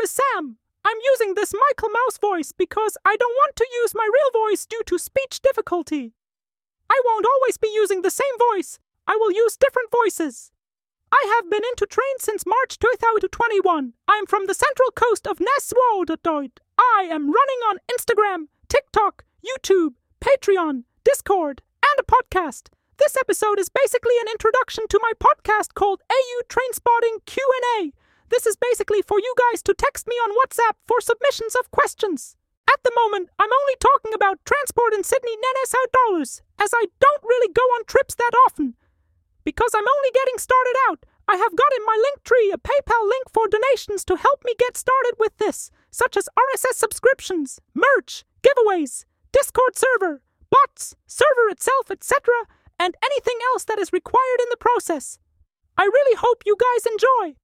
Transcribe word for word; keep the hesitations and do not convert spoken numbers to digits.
is Sam. I'm using this Michael Mouse voice because I don't want to use my real voice due to speech difficulty. I won't always be using the same voice. I will use different voices. I have been into trains since March two thousand twenty-one. I am from the central coast of Neswodedoid. I am running on Instagram, TikTok, YouTube, Patreon, Discord, and a podcast. This episode is basically an introduction to my podcast called A U Trainspotting Q and A. This is basically for you guys to text me on WhatsApp for submissions of questions. At the moment, I'm only talking about transport in Sydney N S outdoors, as I don't really go on trips that often. Because I'm only getting started out, I have got in my Linktree a PayPal link for donations to help me get started with this, such as R S S subscriptions, merch, giveaways, Discord server, bots, server itself, et cetera, and anything else that is required in the process. I really hope you guys enjoy.